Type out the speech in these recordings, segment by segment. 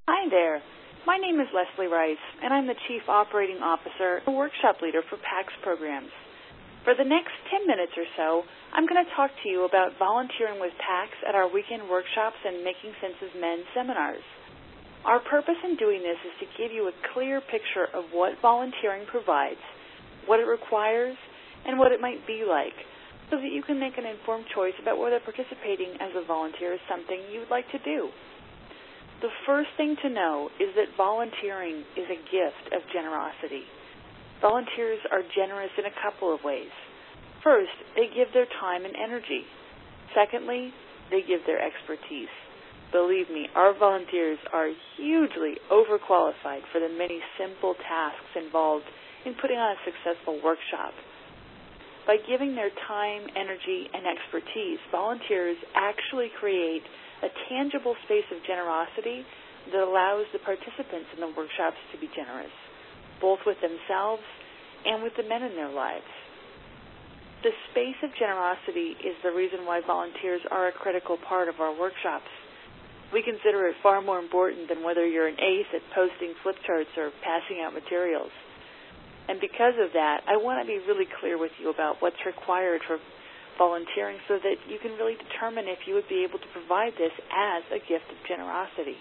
Hi there. My name is Leslie Rice, and I'm the Chief Operating Officer and Workshop Leader for PAX programs. For the next 10 minutes or so, I'm going to talk to you about volunteering with PAX at our weekend workshops and Making Sense of Men seminars. Our purpose in doing this is to give you a clear picture of what volunteering provides, what it requires, and what it might be like, so that you can make an informed choice about whether participating as a volunteer is something you would like to do. The first thing to know is that volunteering is a gift of generosity. Volunteers are generous in a couple of ways. First, they give their time and energy. Secondly, they give their expertise. Believe me, our volunteers are hugely overqualified for the many simple tasks involved in putting on a successful workshop. By giving their time, energy, and expertise, volunteers actually create a tangible space of generosity that allows the participants in the workshops to be generous, both with themselves and with the men in their lives. The space of generosity is the reason why volunteers are a critical part of our workshops. We consider it far more important than whether you're an ace at posting flip charts or passing out materials. And because of that, I want to be really clear with you about what's required for volunteering so that you can really determine if you would be able to provide this as a gift of generosity.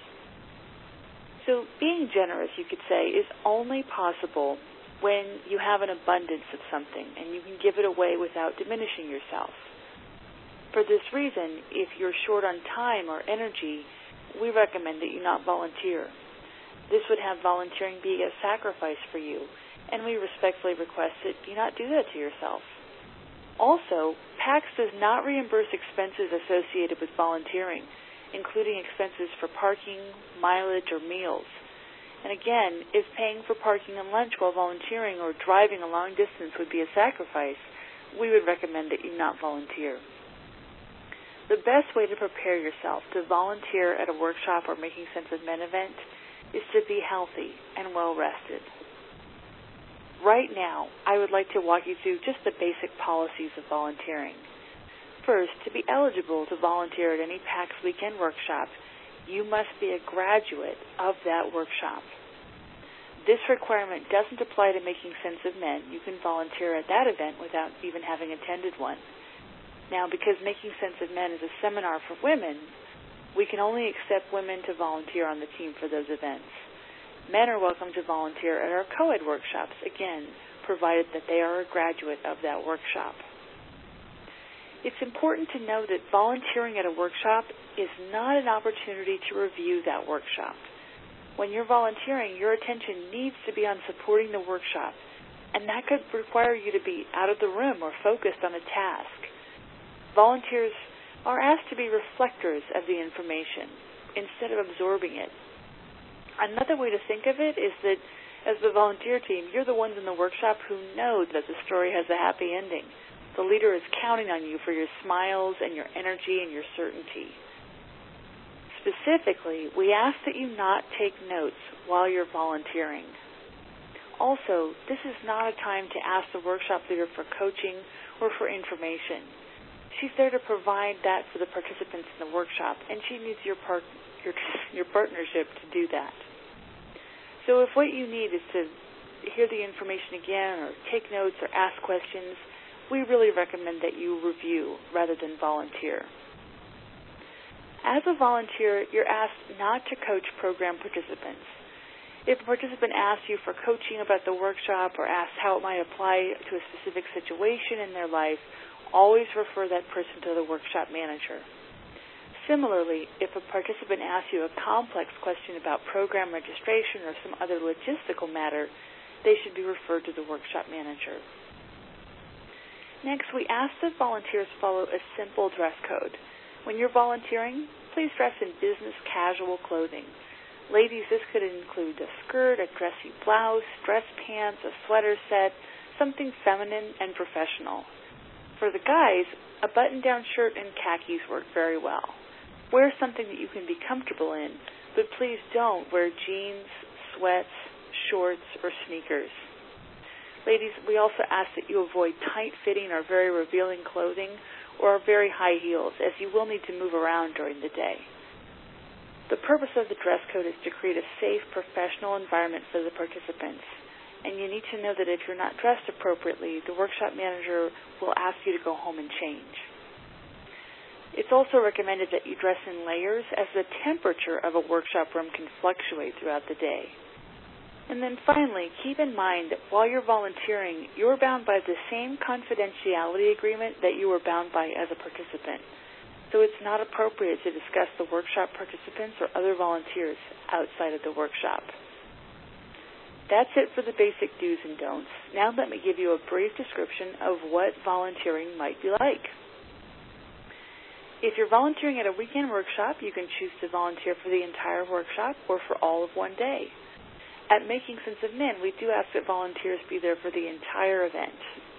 So being generous, you could say, is only possible when you have an abundance of something and you can give it away without diminishing yourself. For this reason, if you're short on time or energy, we recommend that you not volunteer. This would have volunteering be a sacrifice for you, and we respectfully request that you not do that to yourself. Also, PAX does not reimburse expenses associated with volunteering, including expenses for parking, mileage, or meals. And again, if paying for parking and lunch while volunteering or driving a long distance would be a sacrifice, we would recommend that you not volunteer. The best way to prepare yourself to volunteer at a workshop or Making Sense of Men event is to be healthy and well-rested. Right now, I would like to walk you through just the basic policies of volunteering. First, to be eligible to volunteer at any PAX weekend workshop, you must be a graduate of that workshop. This requirement doesn't apply to Making Sense of Men. You can volunteer at that event without even having attended one. Now, because Making Sense of Men is a seminar for women, we can only accept women to volunteer on the team for those events. Men are welcome to volunteer at our co-ed workshops, again, provided that they are a graduate of that workshop. It's important to know that volunteering at a workshop is not an opportunity to review that workshop. When you're volunteering, your attention needs to be on supporting the workshop, and that could require you to be out of the room or focused on a task. Volunteers are asked to be reflectors of the information instead of absorbing it. Another way to think of it is that as the volunteer team, you're the ones in the workshop who know that the story has a happy ending. The leader is counting on you for your smiles and your energy and your certainty. Specifically, we ask that you not take notes while you're volunteering. Also, this is not a time to ask the workshop leader for coaching or for information. She's there to provide that for the participants in the workshop, and she needs your partnership to do that. So if what you need is to hear the information again or take notes or ask questions, we really recommend that you review rather than volunteer. As a volunteer, you're asked not to coach program participants. If a participant asks you for coaching about the workshop or asks how it might apply to a specific situation in their life, always refer that person to the workshop manager. Similarly, if a participant asks you a complex question about program registration or some other logistical matter, they should be referred to the workshop manager. Next, we ask that volunteers follow a simple dress code. When you're volunteering, please dress in business casual clothing. Ladies, this could include a skirt, a dressy blouse, dress pants, a sweater set, something feminine and professional. For the guys, a button-down shirt and khakis work very well. Wear something that you can be comfortable in, but please don't wear jeans, sweats, shorts, or sneakers. Ladies, we also ask that you avoid tight-fitting or very revealing clothing or very high heels, as you will need to move around during the day. The purpose of the dress code is to create a safe, professional environment for the participants. And you need to know that if you're not dressed appropriately, the workshop manager will ask you to go home and change. It's also recommended that you dress in layers, as the temperature of a workshop room can fluctuate throughout the day. And then finally, keep in mind that while you're volunteering, you're bound by the same confidentiality agreement that you were bound by as a participant. So it's not appropriate to discuss the workshop participants or other volunteers outside of the workshop. That's it for the basic do's and don'ts. Now let me give you a brief description of what volunteering might be like. If you're volunteering at a weekend workshop, you can choose to volunteer for the entire workshop or for all of one day. At Making Sense of Men, we do ask that volunteers be there for the entire event.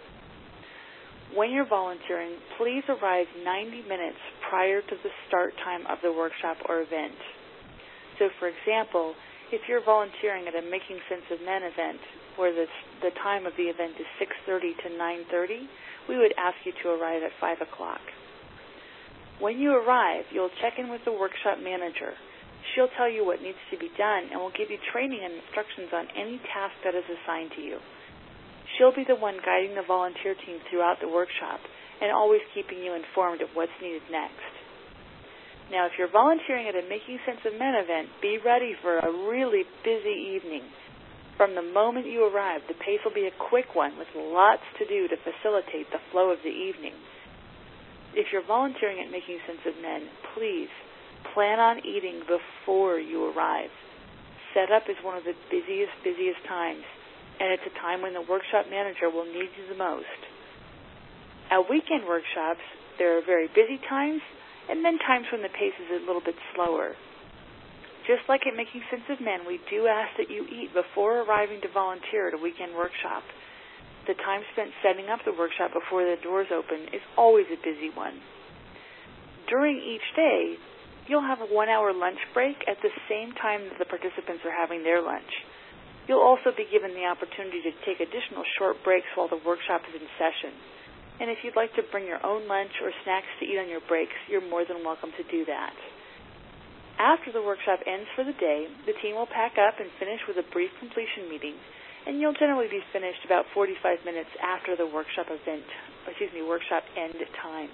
When you're volunteering, please arrive 90 minutes prior to the start time of the workshop or event. So, for example, if you're volunteering at a Making Sense of Men event where the time of the event is 6:30 to 9:30, we would ask you to arrive at 5 o'clock. When you arrive, you'll check in with the workshop manager. She'll tell you what needs to be done and will give you training and instructions on any task that is assigned to you. She'll be the one guiding the volunteer team throughout the workshop and always keeping you informed of what's needed next. Now, if you're volunteering at a Making Sense of Men event, be ready for a really busy evening. From the moment you arrive, the pace will be a quick one with lots to do to facilitate the flow of the evening. If you're volunteering at Making Sense of Men, please plan on eating before you arrive. Setup is one of the busiest times, and it's a time when the workshop manager will need you the most. At weekend workshops, there are very busy times and then times when the pace is a little bit slower. Just like at Making Sense of Men, we do ask that you eat before arriving to volunteer at a weekend workshop. The time spent setting up the workshop before the doors open is always a busy one. During each day, you'll have a 1-hour lunch break at the same time that the participants are having their lunch. You'll also be given the opportunity to take additional short breaks while the workshop is in session. And if you'd like to bring your own lunch or snacks to eat on your breaks, you're more than welcome to do that. After the workshop ends for the day, the team will pack up and finish with a brief completion meeting, and you'll generally be finished about 45 minutes after the workshop end time.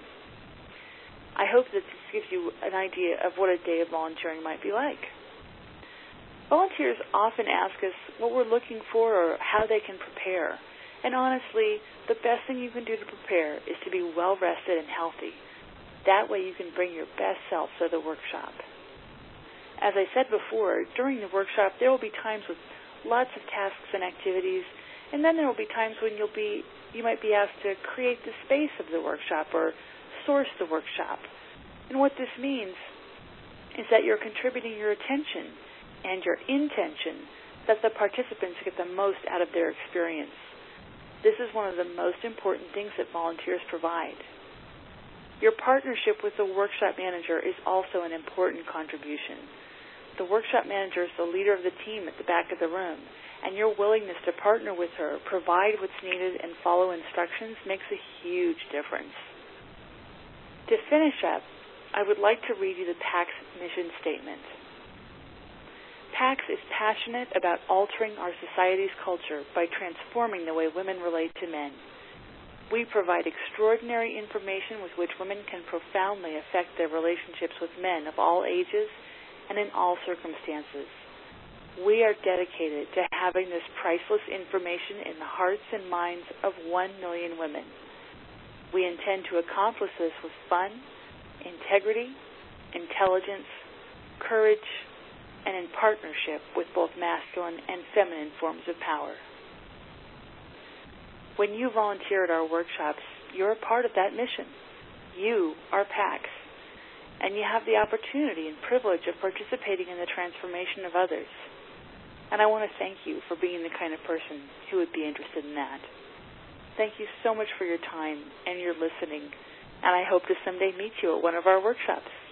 I hope that this gives you an idea of what a day of volunteering might be like. Volunteers often ask us what we're looking for or how they can prepare. And honestly, the best thing you can do to prepare is to be well-rested and healthy. That way you can bring your best self to the workshop. As I said before, during the workshop there will be times with lots of tasks and activities, and then there will be times when you might be asked to create the space of the workshop or source the workshop. And what this means is that you're contributing your attention and your intention that the participants get the most out of their experience. This is one of the most important things that volunteers provide. Your partnership with the workshop manager is also an important contribution. The workshop manager is the leader of the team at the back of the room, and your willingness to partner with her, provide what's needed, and follow instructions makes a huge difference. To finish up, I would like to read you the PAX mission statement. PAX is passionate about altering our society's culture by transforming the way women relate to men. We provide extraordinary information with which women can profoundly affect their relationships with men of all ages and in all circumstances. We are dedicated to having this priceless information in the hearts and minds of 1 million women. We intend to accomplish this with fun, integrity, intelligence, courage, and in partnership with both masculine and feminine forms of power. When you volunteer at our workshops, you're a part of that mission. You are PAX, and you have the opportunity and privilege of participating in the transformation of others. And I want to thank you for being the kind of person who would be interested in that. Thank you so much for your time and your listening, and I hope to someday meet you at one of our workshops.